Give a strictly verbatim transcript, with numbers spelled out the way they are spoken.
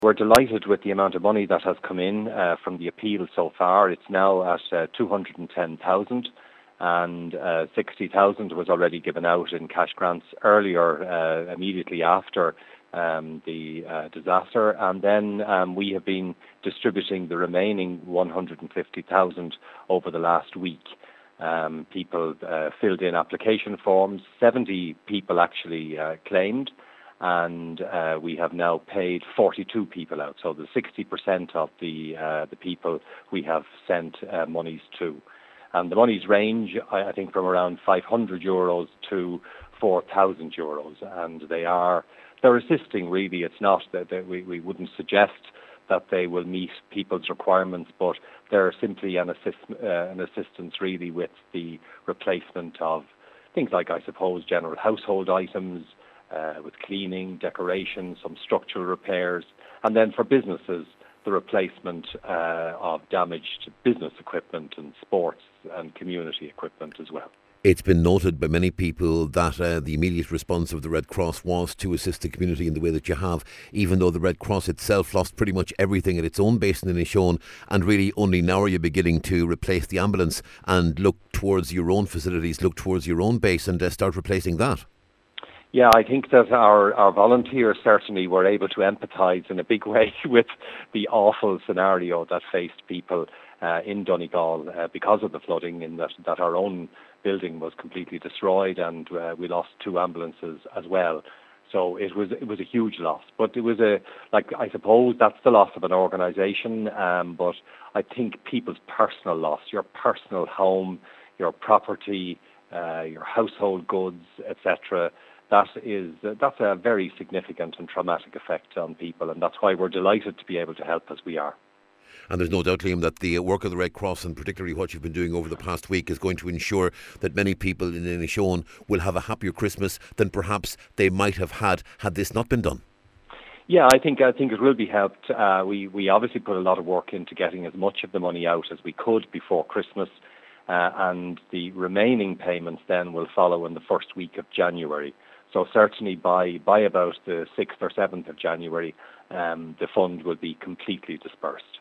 We're delighted with the amount of money that has come in uh, from the appeal so far. It's now at uh, two hundred ten thousand, and uh, sixty thousand was already given out in cash grants earlier, uh, immediately after um, the uh, disaster. And then um, we have been distributing the remaining one hundred fifty thousand over the last week. Um, people uh, filled in application forms. seventy people actually uh, claimed. And uh, we have now paid forty-two people out. So the sixty percent of the uh, the people we have sent uh, monies to. And the monies range, I, I think, from around five hundred euros to four thousand euros. And they are, they're assisting really. It's not that, that we, we wouldn't suggest that they will meet people's requirements, but they're simply an, assist, uh, an assistance really with the replacement of things like, I suppose, general household items, Uh, with cleaning, decoration, some structural repairs, and then for businesses, the replacement uh, of damaged business equipment and sports and community equipment as well. It's been noted by many people that uh, the immediate response of the Red Cross was to assist the community in the way that you have, even though the Red Cross itself lost pretty much everything at its own base in Inishowen, and really only now are you beginning to replace the ambulance and look towards your own facilities, look towards your own base and uh, start replacing that. Yeah, I think that our, our volunteers certainly were able to empathise in a big way with the awful scenario that faced people uh, in Donegal uh, because of the flooding, in that, that our own building was completely destroyed, and uh, we lost two ambulances as well. So it was it was a huge loss. But it was a, like, I suppose that's the loss of an organisation, um, but I think people's personal loss, your personal home, your property, uh, your household goods, et cetera, That is uh, that's a very significant and traumatic effect on people, and that's why we're delighted to be able to help as we are. And there's no doubt, Liam, that the work of the Red Cross, and particularly what you've been doing over the past week, is going to ensure that many people in Inishowen will have a happier Christmas than perhaps they might have had had this not been done. Yeah, I think I think it will be helped. Uh, we we obviously put a lot of work into getting as much of the money out as we could before Christmas, uh, and the remaining payments then will follow in the first week of January. So certainly by, by about the sixth or seventh of January, um, the fund will be completely dispersed.